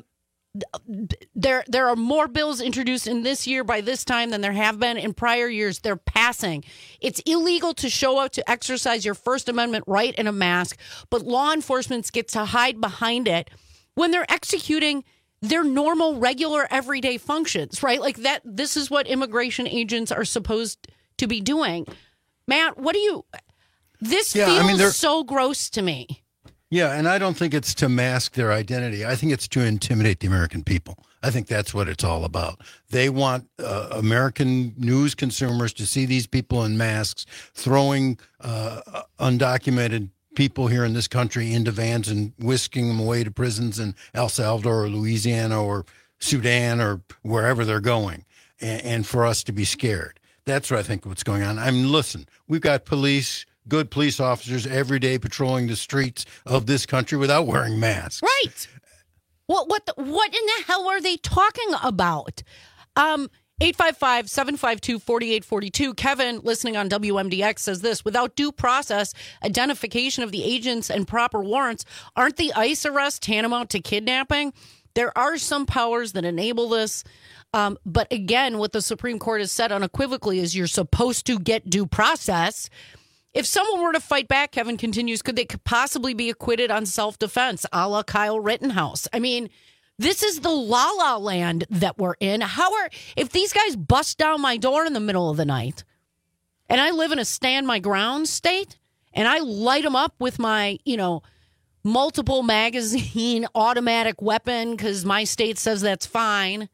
there, there are more bills introduced in this year by this time than there have been in prior years. They're passing. It's illegal to show up to exercise your First Amendment right in a mask, but law enforcement gets to hide behind it when they're executing their normal, regular, everyday functions, right? Like that. This is what immigration agents are supposed to be doing. Matt, what do you, this yeah, feels I mean, so gross to me. Yeah, and I don't think it's to mask their identity. I think it's to intimidate the American people. I think that's what it's all about. They want uh, American news consumers to see these people in masks throwing uh, undocumented people here in this country into vans and whisking them away to prisons in El Salvador or Louisiana or Sudan or wherever they're going, and, and for us to be scared. That's what I think what's going on. I mean, listen, we've got police, good police officers every day patrolling the streets of this country without wearing masks. Right. What what the, what in the hell are they talking about? Um, eight five five, seven five two, four eight four two. Kevin, listening on W M D X, says this. Without due process, identification of the agents, and proper warrants, aren't the ICE arrests tantamount to kidnapping? There are some powers that enable this. Um, but again, what the Supreme Court has said unequivocally is you're supposed to get due process. If someone were to fight back, Kevin continues, could they possibly be acquitted on self-defense, a la Kyle Rittenhouse? I mean, this is the la-la land that we're in. How are, if these guys bust down my door in the middle of the night, and I live in a stand-my-ground state, and I light them up with my, you know, multiple magazine automatic weapon because my state says that's fine,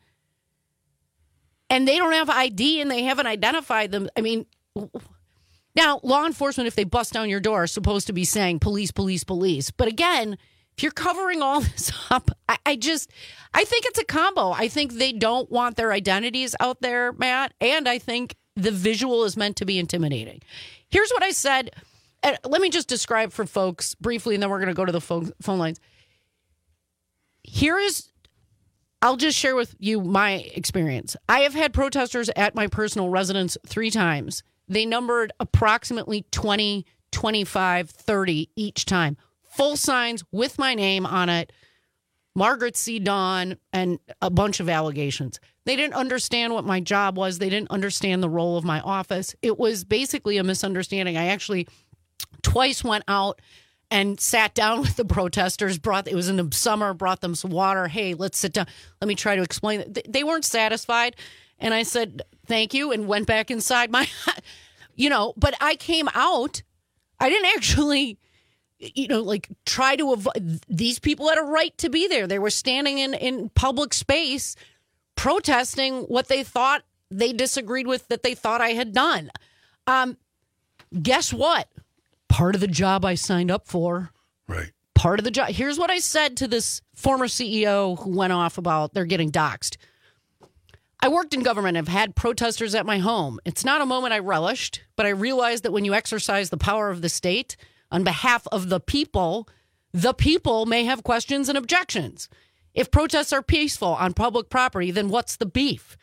and they don't have I D and they haven't identified them. I mean, now, law enforcement, if they bust down your door, are supposed to be saying police, police, police. But again, if you're covering all this up, I, I just, I think it's a combo. I think they don't want their identities out there, Matt. And I think the visual is meant to be intimidating. Here's what I said. And let me just describe for folks briefly, and then we're going to go to the phone, phone lines. Here is, I'll just share with you my experience. I have had protesters at my personal residence three times. They numbered approximately twenty twenty-five, thirty each time. Full signs with my name on it. Margaret C. Dawn, and a bunch of allegations. They didn't understand what my job was. They didn't understand the role of my office. It was basically a misunderstanding. I actually twice went out and sat down with the protesters. Brought it was in the summer, brought them some water. Hey, let's sit down. Let me try to explain it. They weren't satisfied. And I said, thank you, and went back inside my, you know, but I came out. I didn't actually... you know, like try to avoid. These people had a right to be there. They were standing in, in public space protesting what they thought they disagreed with, that they thought I had done. Um, guess what? Part of the job I signed up for. Right. Part of the job. Here's what I said to this former C E O who went off about they're getting doxxed. I worked in government. I've had protesters at my home. It's not a moment I relished, but I realized that when you exercise the power of the state on behalf of the people, the people may have questions and objections. If protests are peaceful on public property, then what's the beef?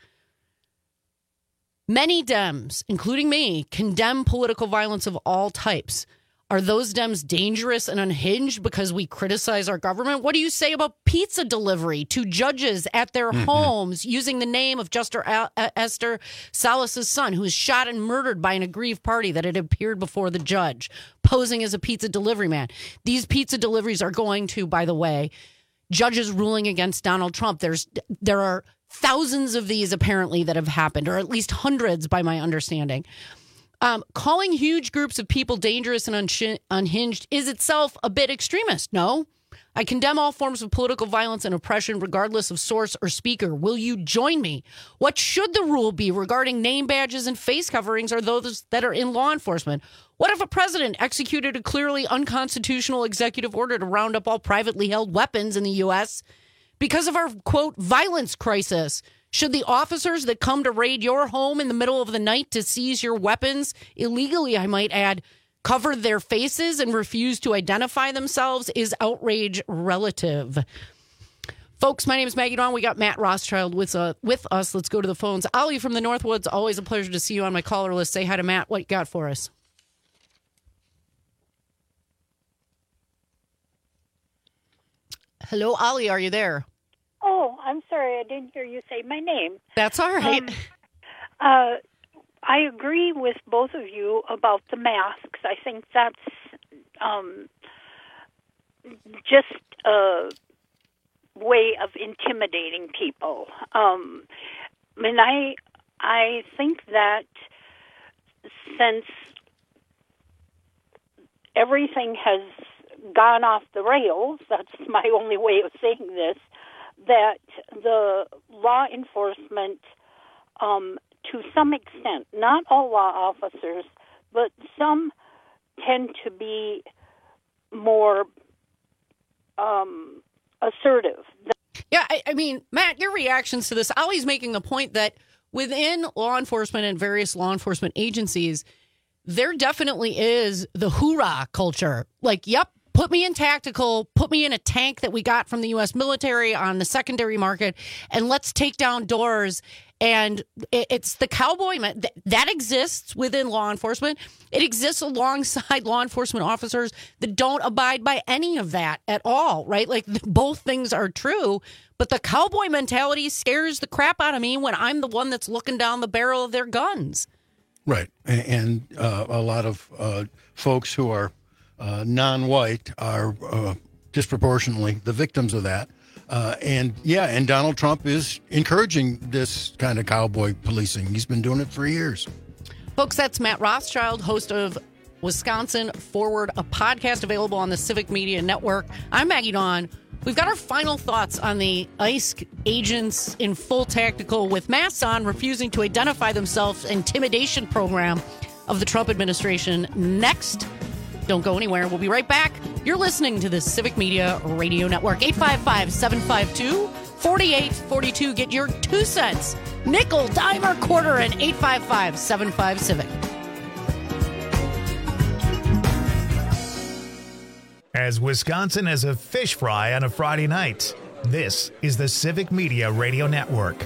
Many Dems, including me, condemn political violence of all types. Are those Dems dangerous and unhinged because we criticize our government? What do you say about pizza delivery to judges at their mm-hmm. homes using the name of Justice Al- Esther Salas's son, who was shot and murdered by an aggrieved party that had appeared before the judge, posing as a pizza delivery man? These pizza deliveries are going to, by the way, judges ruling against Donald Trump. There's there are thousands of these apparently that have happened, or at least hundreds by my understanding. Um, calling huge groups of people dangerous and unsh- unhinged is itself a bit extremist. No, I condemn all forms of political violence and oppression, regardless of source or speaker. Will you join me? What should the rule be regarding name badges and face coverings are those that are in law enforcement? What if a president executed a clearly unconstitutional executive order to round up all privately held weapons in the U S because of our, quote, violence crisis? Should the officers that come to raid your home in the middle of the night to seize your weapons, illegally, I might add, cover their faces and refuse to identify themselves? Is outrage relative? Folks, my name is Maggie Dawn. We got Matt Rothschild with, uh, with us. Let's go to the phones. Ollie from the Northwoods, always a pleasure to see you on my caller list. Say hi to Matt. What you got for us? Hello, Ollie, are you there? Oh, I'm sorry. I didn't hear you say my name. That's all right. Um, uh, I agree with both of you about the masks. I think that's um, just a way of intimidating people. Um, and I, I think that since everything has gone off the rails, that's my only way of saying this, that the law enforcement, um, to some extent, not all law officers, but some tend to be more um, assertive. Yeah, I, I mean, Matt, your reactions to this, Ollie's making a point that within law enforcement and various law enforcement agencies, there definitely is the hoorah culture. Like, yep, put me in tactical, put me in a tank that we got from the U S military on the secondary market, and let's take down doors. And it's the cowboy man that exists within law enforcement. It exists alongside law enforcement officers that don't abide by any of that at all, right? Like, both things are true, but the cowboy mentality scares the crap out of me when I'm the one that's looking down the barrel of their guns. Right. And uh, a lot of uh, folks who are Uh, non-white are uh, disproportionately the victims of that. Uh, and yeah, and Donald Trump is encouraging this kind of cowboy policing. He's been doing it for years. Folks, that's Matt Rothschild, host of Wisconsin Forward, a podcast available on the Civic Media Network. I'm Maggie Dawn. We've got our final thoughts on the ICE agents in full tactical with masks on, refusing to identify themselves, intimidation program of the Trump administration. Next. Don't go anywhere. We'll be right back. You're listening to the Civic Media Radio Network. eight five five, seven five two, four eight four two. Get your two cents, nickel, dime, or quarter at eight five five, seven five, CIVIC. As Wisconsin as a fish fry on a Friday night, this is the Civic Media Radio Network.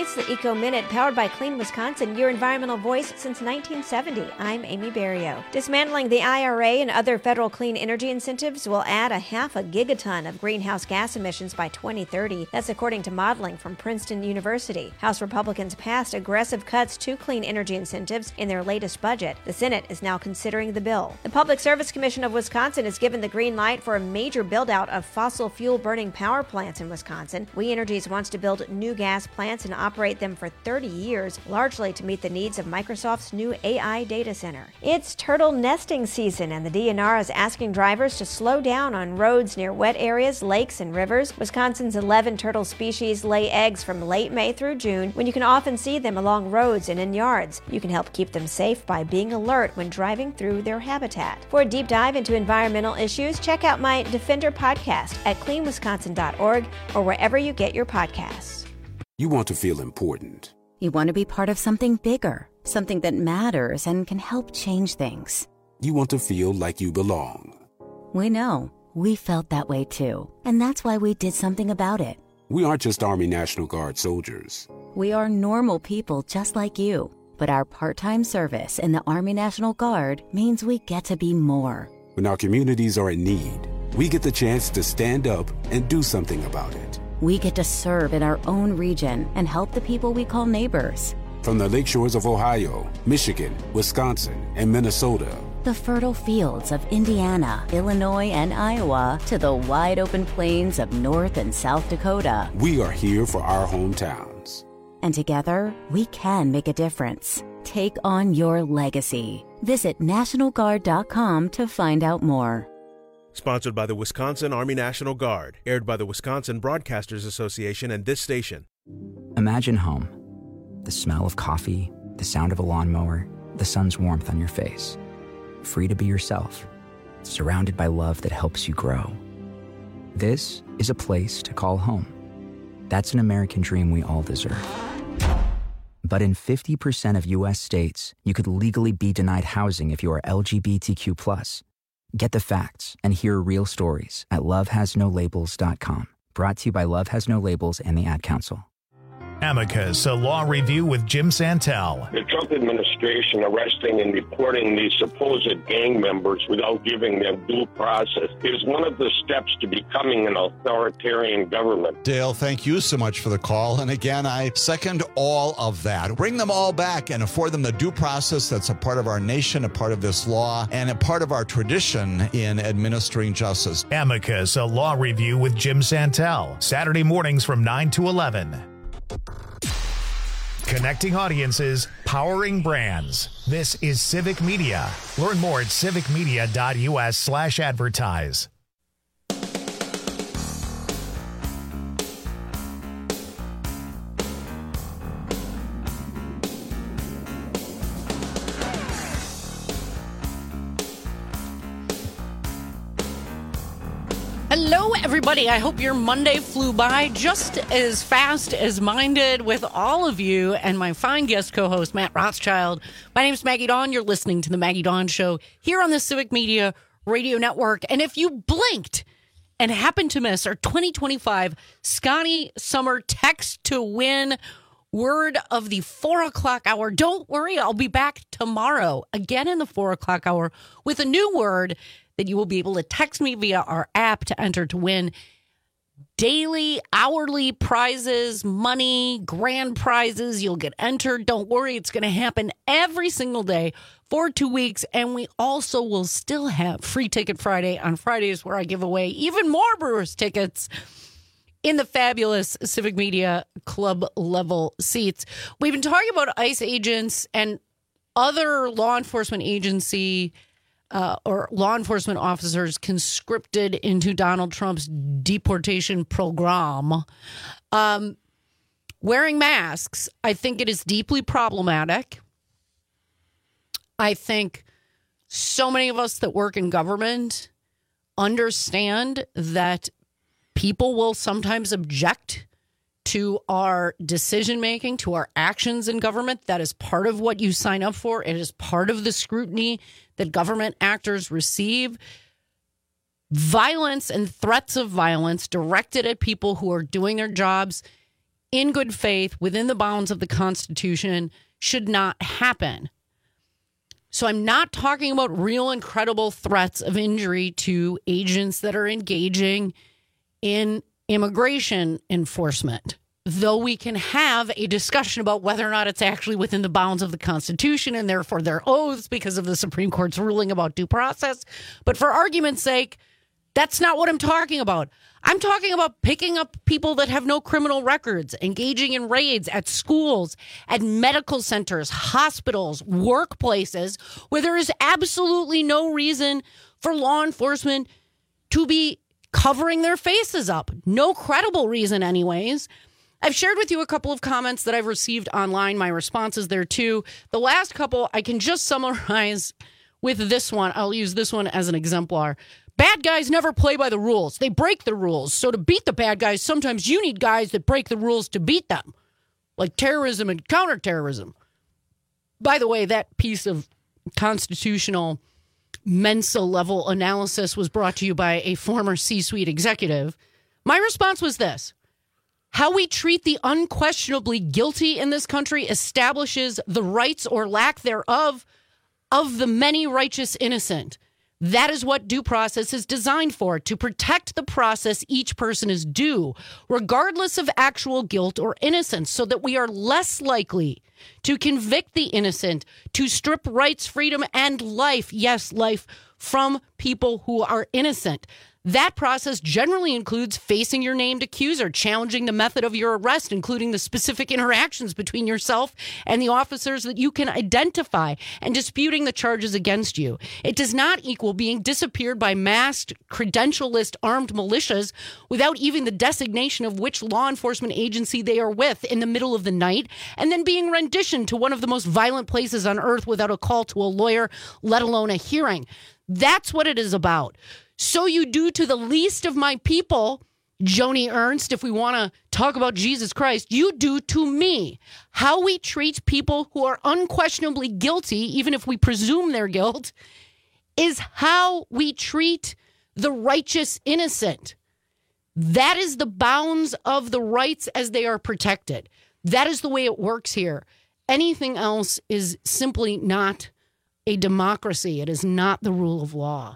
It's the Eco Minute, powered by Clean Wisconsin, your environmental voice since nineteen seventy. I'm Amy Berrio. Dismantling the I R A and other federal clean energy incentives will add a half a gigaton of greenhouse gas emissions by twenty thirty. That's according to modeling from Princeton University. House Republicans passed aggressive cuts to clean energy incentives in their latest budget. The Senate is now considering the bill. The Public Service Commission of Wisconsin has given the green light for a major build-out of fossil fuel-burning power plants in Wisconsin. We Energies wants to build new gas plants and operate them for thirty years, largely to meet the needs of Microsoft's new A I data center. It's turtle nesting season, and the D N R is asking drivers to slow down on roads near wet areas, lakes, and rivers. Wisconsin's eleven turtle species lay eggs from late May through June, when you can often see them along roads and in yards. You can help keep them safe by being alert when driving through their habitat. For a deep dive into environmental issues, check out my Defender podcast at clean wisconsin dot org or wherever you get your podcasts. You want to feel important. You want to be part of something bigger, something that matters and can help change things. You want to feel like you belong. We know. We felt that way too. And that's why we did something about it. We aren't just Army National Guard soldiers. We are normal people just like you. But our part-time service in the Army National Guard means we get to be more. When our communities are in need, we get the chance to stand up and do something about it. We get to serve in our own region and help the people we call neighbors. From the lakeshores of Ohio, Michigan, Wisconsin, and Minnesota, the fertile fields of Indiana, Illinois, and Iowa, to the wide open plains of North and South Dakota, we are here for our hometowns. And together, we can make a difference. Take on your legacy. Visit national guard dot com to find out more. Sponsored by the Wisconsin Army National Guard. Aired by the Wisconsin Broadcasters Association and this station. Imagine home. The smell of coffee, the sound of a lawnmower, the sun's warmth on your face. Free to be yourself. Surrounded by love that helps you grow. This is a place to call home. That's an American dream we all deserve. But in fifty percent of U S states, you could legally be denied housing if you are L G B T Q plus. Get the facts and hear real stories at love has no labels dot com. Brought to you by Love Has No Labels and the Ad Council. Amicus, a law review with Jim Santel. The Trump administration arresting and deporting these supposed gang members without giving them due process is one of the steps to becoming an authoritarian government. Dale, thank you so much for the call. And again, I second all of that. Bring them all back and afford them the due process that's a part of our nation, a part of this law, and a part of our tradition in administering justice. Amicus, a law review with Jim Santel. Saturday mornings from nine to eleven. Connecting audiences, powering brands. This is Civic Media. Learn more at civic media dot u s slash advertise. Hello, everybody. I hope your Monday flew by just as fast as mine did with all of you and my fine guest co-host, Matt Rothschild. My name is Maggie Dawn. You're listening to The Maggie Dawn Show here on the Civic Media Radio Network. And if you blinked and happened to miss our twenty twenty-five Scotty Summer Text to Win word of the four o'clock hour, don't worry. I'll be back tomorrow again in the four o'clock hour with a new word that you will be able to text me via our app to enter to win daily, hourly prizes, money, grand prizes. You'll get entered. Don't worry. It's going to happen every single day for two weeks. And we also will still have Free Ticket Friday on Fridays, where I give away even more Brewers tickets in the fabulous Civic Media Club level seats. We've been talking about ICE agents and other law enforcement agency Uh, or law enforcement officers conscripted into Donald Trump's deportation program. Um, wearing masks, I think it is deeply problematic. I think so many of us that work in government understand that people will sometimes object to our decision-making, to our actions in government. That is part of what you sign up for. It is part of the scrutiny that government actors receive. Violence and threats of violence directed at people who are doing their jobs in good faith within the bounds of the Constitution should not happen. So I'm not talking about real and credible threats of injury to agents that are engaging in immigration enforcement, though we can have a discussion about whether or not it's actually within the bounds of the Constitution and therefore their oaths because of the Supreme Court's ruling about due process. But for argument's sake, that's not what I'm talking about. I'm talking about picking up people that have no criminal records, engaging in raids at schools, at medical centers, hospitals, workplaces, where there is absolutely no reason for law enforcement to be covering their faces up. No credible reason anyways. I've shared with you a couple of comments that I've received online, my responses there too. The last couple I can just summarize with this one. I'll use this one as an exemplar. Bad guys never play by the rules. They break the rules. So to beat the bad guys, sometimes you need guys that break the rules to beat them, like terrorism and counterterrorism. By the way, that piece of constitutional Mensa level analysis was brought to you by a former C-suite executive. My response was this: how we treat the unquestionably guilty in this country establishes the rights or lack thereof of the many righteous innocent. That is what due process is designed for, to protect the process each person is due, regardless of actual guilt or innocence, so that we are less likely to convict the innocent, to strip rights, freedom, and life, yes, life, from people who are innocent. That process generally includes facing your named accuser, challenging the method of your arrest, including the specific interactions between yourself and the officers that you can identify, and disputing the charges against you. It does not equal being disappeared by masked, credential-less armed militias without even the designation of which law enforcement agency they are with in the middle of the night, and then being renditioned to one of the most violent places on earth without a call to a lawyer, let alone a hearing. That's what it is about. So you do to the least of my people, Joni Ernst, if we want to talk about Jesus Christ, you do to me. How we treat people who are unquestionably guilty, even if we presume their guilt, is how we treat the righteous innocent. That is the bounds of the rights as they are protected. That is the way it works here. Anything else is simply not a democracy. It is not the rule of law.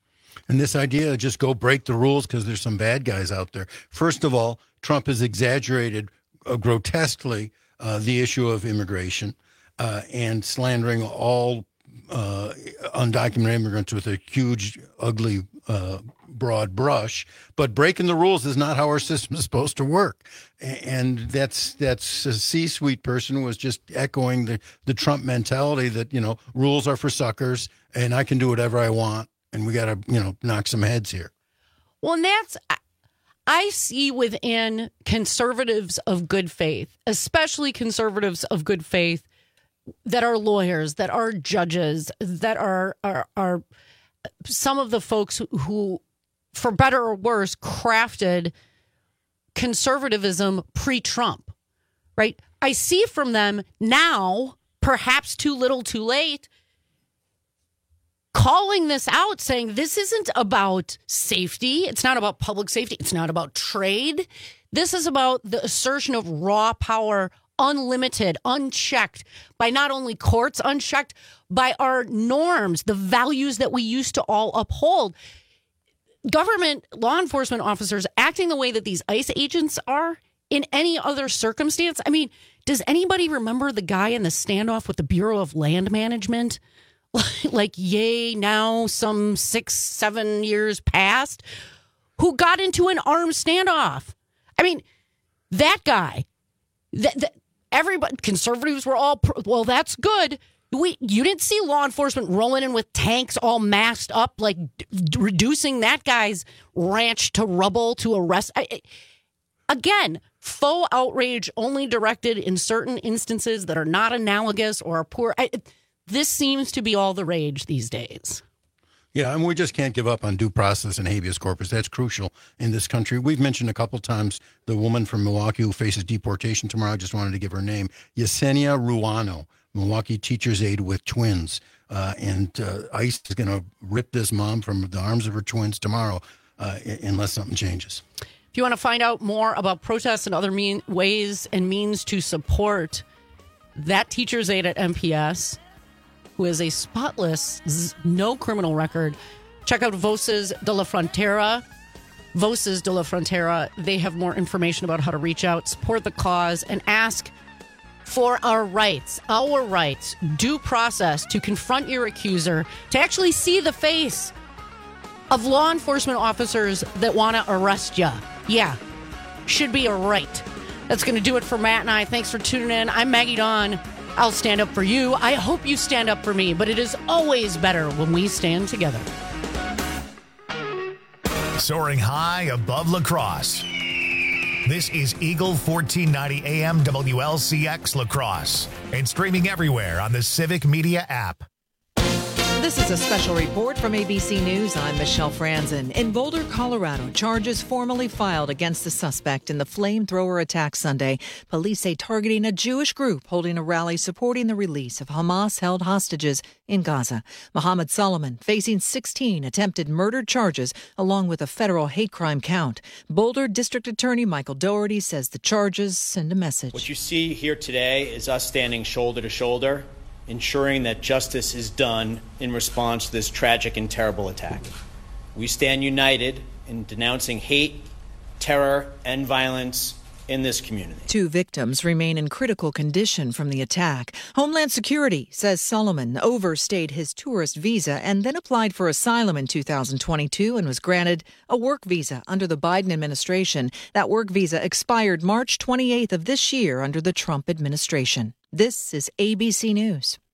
And this idea of just go break the rules because there's some bad guys out there. First of all, Trump has exaggerated uh, grotesquely uh, the issue of immigration uh, and slandering all uh, undocumented immigrants with a huge, ugly, uh, broad brush. But breaking the rules is not how our system is supposed to work. And that's that's a C-suite person was just echoing the, the Trump mentality that, you know, rules are for suckers and I can do whatever I want. And we got to, you know, knock some heads here. Well, and that's, I see within conservatives of good faith, especially conservatives of good faith that are lawyers, that are judges, that are, are, are some of the folks who, who, for better or worse, crafted conservatism pre-Trump, right? I see from them now, perhaps too little too late, calling this out, saying this isn't about safety. It's not about public safety. It's not about trade. This is about the assertion of raw power, unlimited, unchecked, by not only courts, unchecked, by our norms, the values that we used to all uphold. Government law enforcement officers acting the way that these ICE agents are in any other circumstance. I mean, does anybody remember the guy in the standoff with the Bureau of Land Management? Like, yay, now some six, seven years past, who got into an armed standoff. I mean, that guy, that, that everybody, conservatives were all, pro, well, that's good. We, you didn't see law enforcement rolling in with tanks all masked up, like d- reducing that guy's ranch to rubble to arrest. I, again, faux outrage only directed in certain instances that are not analogous or are poor. I, This seems to be all the rage these days. Yeah, and we just can't give up on due process and habeas corpus. That's crucial in this country. We've mentioned a couple times the woman from Milwaukee who faces deportation tomorrow. I just wanted to give her name. Yesenia Ruano, Milwaukee teacher's aide with twins. Uh, and uh, ICE is going to rip this mom from the arms of her twins tomorrow uh, unless something changes. If you want to find out more about protests and other mean, ways and means to support that teacher's aide at M P S, who has a spotless, no criminal record, check out Voces de la Frontera. Voces de la Frontera. They have more information about how to reach out, support the cause, and ask for our rights, our rights, due process to confront your accuser, to actually see the face of law enforcement officers that want to arrest you. Yeah, should be a right. That's going to do it for Matt and I. Thanks for tuning in. I'm Maggie Dawn. I'll stand up for you. I hope you stand up for me, but it is always better when we stand together. Soaring high above La Crosse. This is Eagle fourteen ninety A M W L C X La Crosse and streaming everywhere on the Civic Media app. This is a special report from A B C News. I'm Michelle Franzen. In Boulder, Colorado, charges formally filed against the suspect in the flamethrower attack Sunday. Police say targeting a Jewish group holding a rally supporting the release of Hamas-held hostages in Gaza. Mohammed Solomon facing sixteen attempted murder charges along with a federal hate crime count. Boulder District Attorney Michael Doherty says the charges send a message. What you see here today is us standing shoulder to shoulder, ensuring that justice is done in response to this tragic and terrible attack. We stand united in denouncing hate, terror, and violence in this community. Two victims remain in critical condition from the attack. Homeland Security says Solomon overstayed his tourist visa and then applied for asylum in two thousand twenty-two and was granted a work visa under the Biden administration. That work visa expired March twenty-eighth of this year under the Trump administration. This is A B C News.